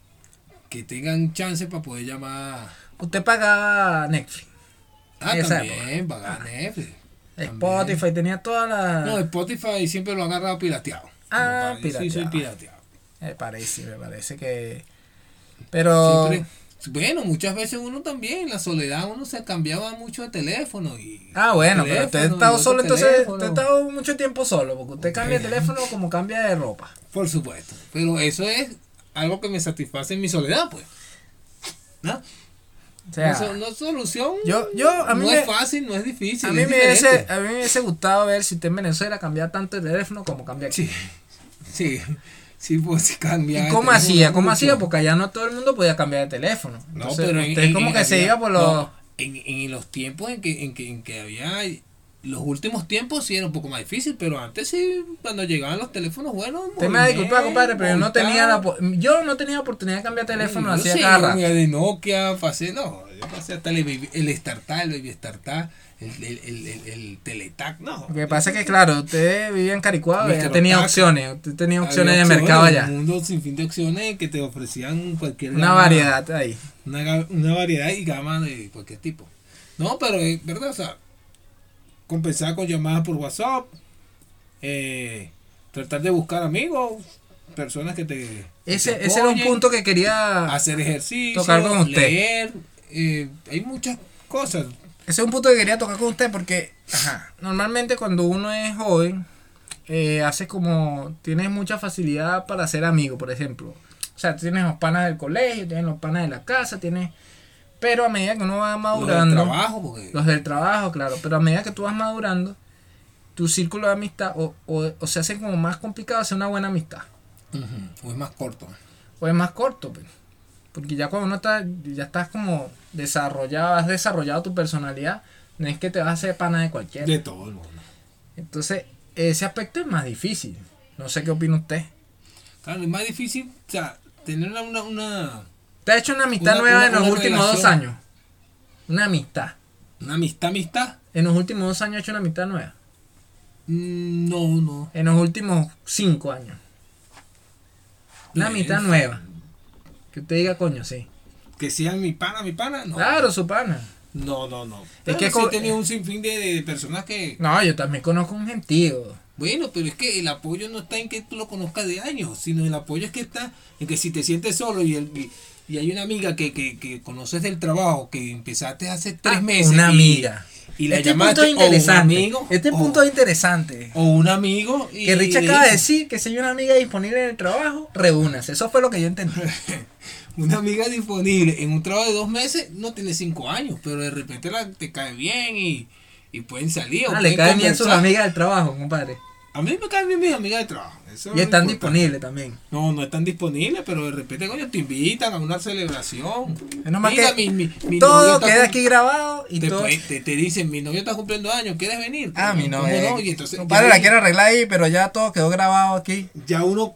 que tengan chance para poder llamar. Usted pagaba Netflix, Ah, Esa también, pagar Netflix. Spotify, tenía todas las... No, Spotify siempre lo ha agarrado pirateado. Ah, Yo sí soy pirateado. pirateado. Me parece, me parece que... Pero... Siempre- bueno, muchas veces uno también, en la soledad, uno se cambiaba mucho de teléfono. Y Ah, bueno, pero usted ha teléfono, estado y otro solo, entonces teléfono. usted ha estado mucho tiempo solo, porque usted cambia de teléfono como cambia de ropa. Por supuesto. Pero eso es algo que me satisface en mi soledad, pues. ¿No? O sea, no, no es solución. yo, yo, a mí no me... es fácil, no es difícil. A mí, es me hubiese, diferente. a mí me hubiese gustado ver si usted en Venezuela cambiaba tanto de teléfono como cambia aquí. Sí, sí, sí, pues cambiar. ¿Y cómo de hacía? teléfono ¿Cómo mucho. hacía? Porque allá no todo el mundo podía cambiar de teléfono. No, Entonces, pero en, usted en- como en- que se había- iba por los... no, en, en los tiempos en que, en que, en que había. Los últimos tiempos sí era un poco más difícil, pero antes sí, cuando llegaban los teléfonos buenos. Usted me va a disculpar, compadre, pero yo no Movistar, tenía la po- yo no tenía oportunidad de cambiar teléfono, Yo hacía sí, cada yo rato. mira, de Nokia, pasé, no, yo pasé hasta el, baby- el Startup, el Baby Startup, el, el, el, el, el Teletac, no. Lo que pasa es que, claro, usted vivía en Caricuado y ya Microtac. tenía opciones. Usted tenía Había opciones de opciones, mercado allá. Un mundo sin fin de opciones que te ofrecían cualquier Una gama, variedad ahí. Una, ga- una variedad y gama de cualquier tipo. No, pero es verdad, o sea, compensar con llamadas por WhatsApp, eh, tratar de buscar amigos, personas que te. que Ese, te ese era un apoyen, punto que quería... hacer ejercicio, tocar con usted. leer, eh, hay muchas cosas. Ese es un punto que quería tocar con usted porque, ajá, normalmente cuando uno es joven, eh, hace como, tienes mucha facilidad para ser amigo, por ejemplo. O sea, tienes los panas del colegio, tienes los panas de la casa, tienes... Pero a medida que uno va Lo del madurando... trabajo, porque Los del trabajo, claro. Pero a medida que tú vas madurando, tu círculo de amistad, o, o, o se hace como más complicado hacer una buena amistad. ujú, o es más corto. O es más corto, pues. Porque ya cuando uno está, ya estás como desarrollado, has desarrollado tu personalidad, no es que te vas a hacer pana de cualquiera. De todo el mundo. Entonces, ese aspecto es más difícil. No sé qué opina usted. Claro, es más difícil, o sea, tener una, una, una, ¿Te ha hecho una amistad Una- nueva una- en los una últimos dos relación. años? Una amistad. una amistad, amistad. En los últimos dos años ha hecho una amistad nueva. Mm, No, no. En los últimos cinco años. Una Bien. amistad nueva. Que usted diga, coño, sí. Que sean mi pana, mi pana, no. Claro, su pana. No, no, no. Es Pero que sí co- he tenido un sinfín de, de personas que. No, yo también conozco un gentío. Bueno, pero es que el apoyo no está en que tú lo conozcas de años, sino el apoyo es que está en que si te sientes solo y el, y, y hay una amiga que, que, que conoces del trabajo, que empezaste hace tres Ah, meses. Una y- amiga. Y, la este llamaste punto es o un interesante. amigo. este o, punto es interesante. o un amigo. Y Que Rich le acaba de dices, decir que si hay una amiga disponible en el trabajo, reúnase. Eso fue lo que yo entendí. Una amiga disponible en un trabajo de dos meses no tiene cinco años, pero de repente la, te cae bien y, y pueden salir. o Ah, le pueden caen bien sus conversar. amigas del trabajo, compadre. A mí me caen bien mis amigas de trabajo. Eso Y es están lo importante. disponibles también. No, no están disponibles, pero de repente, coño, te invitan a una celebración. Menos mal Mira, que mi, mi, mi novio todo está queda cum- aquí grabado y te, todo. puede- te, te dicen, mi novio está cumpliendo años, ¿quieres venir? Ah, mi ¿Cómo novia. no? Y entonces, Compadre, ya, la quiero arreglar ahí, pero ya todo quedó grabado aquí. ya uno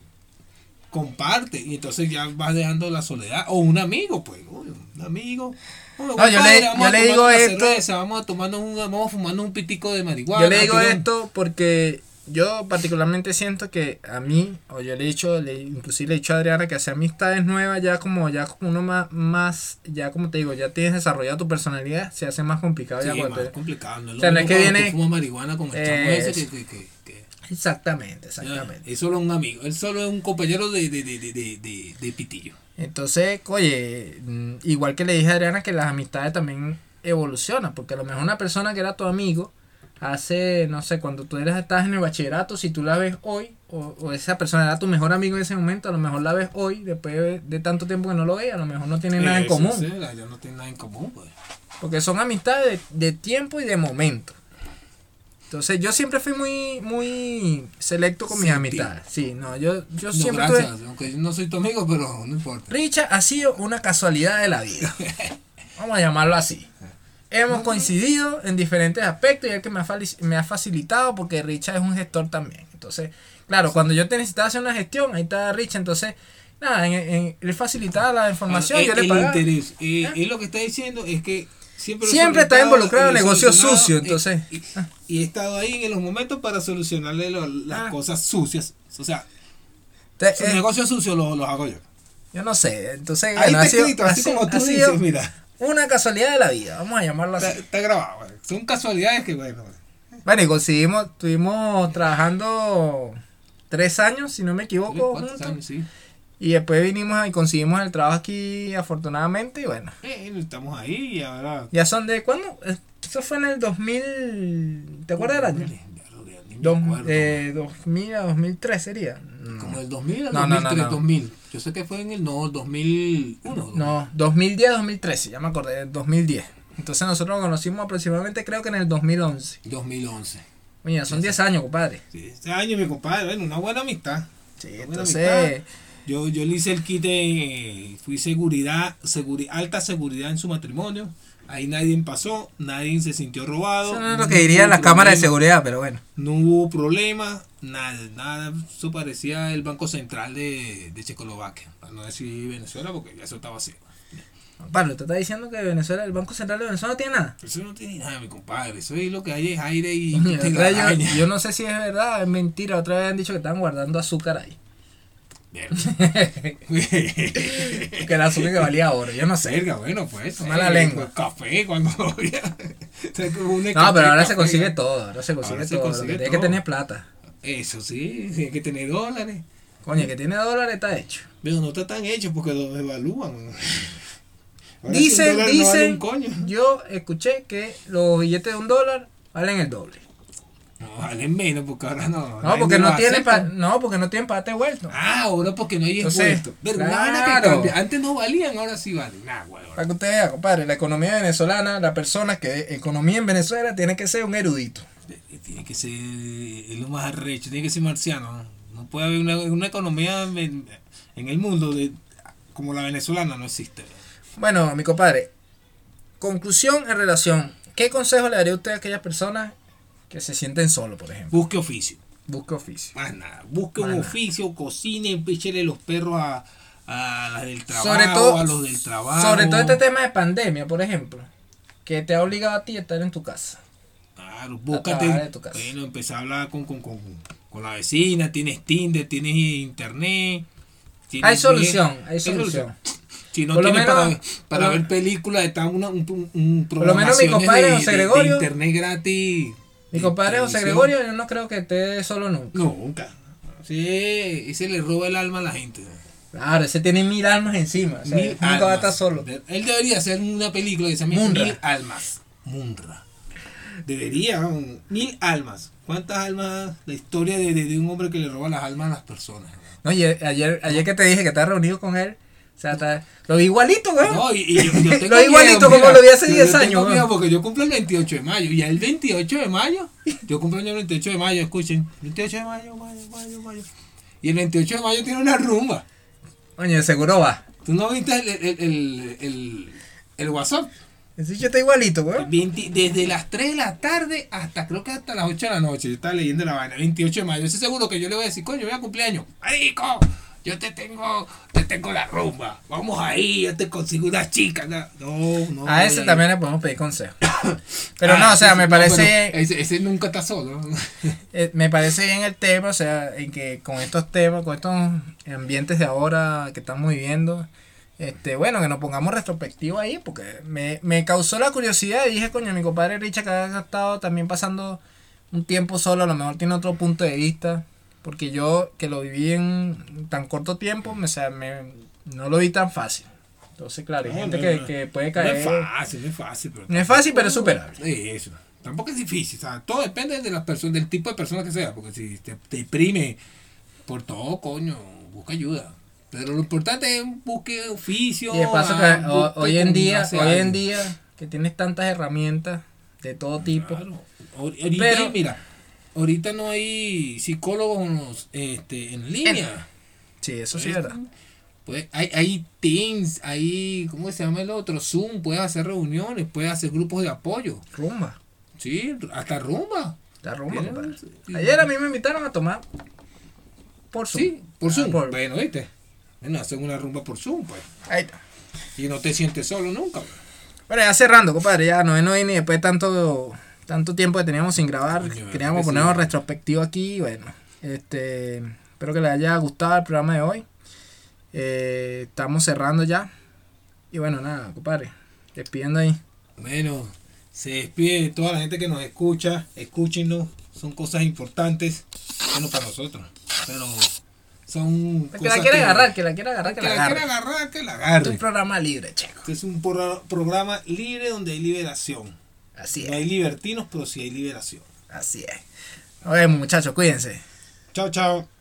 comparte y entonces ya vas dejando la soledad. O un amigo, pues, coño, un amigo. Bueno, No, yo compadre, le- vamos yo a le tomar digo una esto- cerveza, vamos a tomando un, vamos a fumando un pitico de marihuana. Yo le digo pero- esto porque yo particularmente siento que a mí, o yo le he dicho, le, inclusive le he dicho a Adriana que hacer amistades nuevas ya como ya como uno más, más, ya como te digo, ya tienes desarrollado tu personalidad, se hace más complicado Sí, ya cuando más te- complicado. No es O sea, lo no es mismo que cuando viene- tú fumas marihuana con el chamo Eh, ese que, que, que, que- Exactamente, ya, exactamente. es solo un amigo. Él solo es un compañero de, de, de, de, de, de, de pitillo. Entonces, oye, mm, igual que le dije a Adriana que las amistades también evolucionan, porque a lo mejor una persona que era tu amigo hace, no sé, cuando tú eras, estabas en el bachillerato, si tú la ves hoy, o, o esa persona era tu mejor amigo en ese momento, a lo mejor la ves hoy, después de, de tanto tiempo que no lo veis, a lo mejor no tienen nada en Eso, común, sí, ya no tienen nada en común, pues. porque son amistades de, de tiempo y de momento. Entonces, yo siempre fui muy muy selecto con mis Selectivo. amistades. Sí, no, yo, yo No, siempre tuve... gracias, aunque yo no soy tu amigo, pero no importa. Richard ha sido una casualidad de la vida. Vamos a llamarlo así. Hemos coincidido en diferentes aspectos y es que me ha, fali- me ha facilitado porque Richard es un gestor también. Entonces, claro, cuando yo te necesitaba hacer una gestión, ahí estaba Richard. Entonces, nada, en, en- él facilitaba la información, el, yo le el pagaba. interés. Eh, ¿Ah? él lo que está diciendo es que siempre, lo he Siempre está solicitado, involucrado en lo he negocios solucionado, sucios, eh, entonces. Y, y he estado ahí en los momentos para solucionarle lo- las Ah. cosas sucias. O sea, Te- sus eh, negocios sucios los, los hago yo. yo no sé. Entonces, Ahí bueno, está ha sido- escrito, ha así sido- como tú ha sido dices, mira. una casualidad de la vida. Vamos a llamarlo Está, así. está grabado. güey. Son casualidades que, bueno. Bueno, y conseguimos, estuvimos trabajando tres años, si no me equivoco, ¿Cuántos juntos. años? Sí. Y después vinimos y conseguimos el trabajo aquí, afortunadamente, y bueno. Eh, estamos ahí y ahora. Ya son de, ¿cuándo? Eso fue en el dos mil, ¿te acuerdas del año? Ni me Dos, acuerdo. eh, dos mil a dos mil tres sería. Como el dos mil al No, no, no, dos mil tres, no. dos mil. Yo sé que fue en el no, dos mil uno. No, dos mil diez, dos mil trece, ya me acordé, dos mil diez. Entonces nosotros nos conocimos aproximadamente creo que en el dos mil once. dos mil once. Oye, son diez años, compadre. Sí, ese año, mi compadre, bueno, una buena amistad. Sí, Una buena entonces, amistad. Yo, yo le hice el kit de. Fui seguridad, seguri- alta seguridad en su matrimonio. Ahí nadie pasó, nadie se sintió robado. eso no es lo no que dirían hubo las cámaras de problema, seguridad, pero bueno. No hubo problema, nada, nada. Eso parecía el Banco Central de, de Checoslovaquia. Para no decir Venezuela, porque ya eso estaba así. Pablo, ¿te está diciendo que Venezuela, el Banco Central de Venezuela no tiene nada? Eso no tiene nada, mi compadre. Eso es lo que hay es aire y, Coño, y otra vez yo, araña. yo no sé si es verdad o es mentira. Otra vez han dicho que estaban guardando azúcar ahí. Que el azúcar que valía oro. Yo no sé. Verga, bueno, pues. Mala eh, lengua. pues, café cuando lo había. O sea, como un No, café, pero ahora se café, consigue ¿no? todo. Ahora se consigue Ahora se todo. consigue Lo que tiene que todo. tener plata. Eso sí, hay que tener dólares. Coño, el que tiene dólares está hecho. Pero no está tan hecho porque lo evalúan. Ahora sí, un Dicen, dólar no vale un dicen. coño. Yo escuché que los billetes de un dólar valen el doble. No, valen menos porque ahora no. No, porque nadie no los tiene pa, acepta. no, porque no tienen pate vuelto. Ah, ahora porque no hay Entonces, impuestos. Pero una vaina que claro. cambia. Antes no valían, ahora sí valen. Nah, huevón. Para que usted vea, compadre, la economía venezolana, la persona que economía en Venezuela tiene que ser un erudito. Tiene que ser es lo más arrecho, tiene que ser marciano. No, no puede haber una, una economía en, en el mundo de, como la venezolana, no existe. Bueno, mi compadre, conclusión en relación, ¿qué consejo le daría usted a aquellas personas que se sienten solos, por ejemplo? Busque oficio, Busque oficio. más nada. Busque Más un nada. oficio, cocine, píchele los perros a, a las del trabajo, Sobre todo, a los del trabajo. sobre todo este tema de pandemia, por ejemplo, que te ha obligado a ti a estar en tu casa. Claro, trabajar búscate. de tu casa. Bueno, empezar a hablar con, con, con, con la vecina, tienes Tinder, tienes internet. tienes- Hay solución, hay solución. Si no Por lo tienes menos- para, para por lo- ver películas, está una, un, un, un Por lo menos mi programaciones compadre de, José de- de Gregorio- internet gratis. Mi de compadre José televisión. Gregorio, yo no creo que esté solo nunca. Nunca. Sí, ese le roba el alma a la gente. Claro, ese tiene mil almas encima. O sea, Mil nunca va a almas. estar solo. De- Él debería hacer una película que se llama Munra. Mil Almas. Munra. Debería, un- mil almas. ¿Cuántas almas? La historia de, de, de un hombre que le roba las almas a las personas. No, y ayer, ayer que te dije que estaba reunido con él, O sea, está, lo vi igualito, güey. No, y, y yo, yo tengo Lo vi igualito miedo, como mira, lo vi hace yo- diez yo años, tengo güey. miedo porque yo cumplo el veintiocho de mayo. Y el veintiocho de mayo, yo cumplo el veintiocho de mayo, escuchen. veintiocho de mayo, mayo, mayo, mayo. Y el veintiocho de mayo tiene una rumba. Oye, seguro va. ¿Tú no viste el, el, el, el, el WhatsApp? Ese chico está igualito, güey. veinte desde las tres de la tarde hasta creo que hasta las ocho de la noche. Yo estaba leyendo la vaina. veintiocho de mayo. Ese seguro que yo le voy a decir, coño, voy a cumpleaños. ¡Marico! Yo te tengo, te tengo la rumba. Vamos ahí, yo te consigo una chica. No, no. A ese no, también le podemos pedir consejo. Pero Ah, no, o sea, ese- me no, parece... pero ese, ese nunca está solo. Eh, me parece bien el tema, o sea, en que con estos temas, con estos ambientes de ahora que estamos viviendo, este, bueno, que nos pongamos retrospectivo ahí, porque me, me causó la curiosidad y dije, coño, mi compadre Richard, que ha estado también pasando un tiempo solo, a lo mejor tiene otro punto de vista, porque yo, que lo viví en tan corto tiempo, me, o sea, me, no lo vi tan fácil. Entonces, claro, hay No, gente no, que, no. que puede No caer... es fácil, no es fácil. Pero No es fácil, pero es superable. Sí, eso. Tampoco es difícil. O sea, todo depende de las personas, del tipo de persona que sea. Porque si te, te deprime por todo, coño, busca ayuda. Pero lo importante es busque oficio. Y de paso que ah, ho- busque hoy en día, combinarse hoy en algo. día, que tienes tantas herramientas de todo tipo. Claro. Ahor- Ahorita, Pero- mira, ahorita no hay psicólogos este, en línea. Sí, eso sí es verdad. Pues hay, hay Teams, hay, ¿cómo se llama el otro? Zoom, puedes hacer reuniones, puedes hacer grupos de apoyo. Rumba. Sí, hasta rumba. La rumba, Tienen- compadre. sí. Ayer a mí me invitaron a tomar por Zoom. Sí, por Ah, Zoom. por- Bueno, ¿viste? Bueno, hacen una rumba por Zoom, pues. Ahí está. Y no te sientes solo nunca. pues. Bueno, ya cerrando, compadre, ya no es no hay ni después de tanto, tanto tiempo que teníamos sin grabar. Coño, Queríamos sí. ponernos retrospectivo aquí y bueno, este, espero que les haya gustado el programa de hoy. Eh, estamos cerrando ya. Y bueno, nada, compadre, despidiendo ahí. Bueno, se despide de toda la gente que nos escucha. Escúchennos, son cosas importantes. Bueno, para nosotros. Pero son Que cosas la quiera agarrar, que la quiera agarrar, que, que la la quiera agarre. agarrar, que la Este agarre. es un programa libre, checo. Este es un pro- programa libre donde hay liberación. Así No es, hay libertinos, pero sí hay liberación. así es. Nos vemos, muchachos, cuídense. Chao, chao.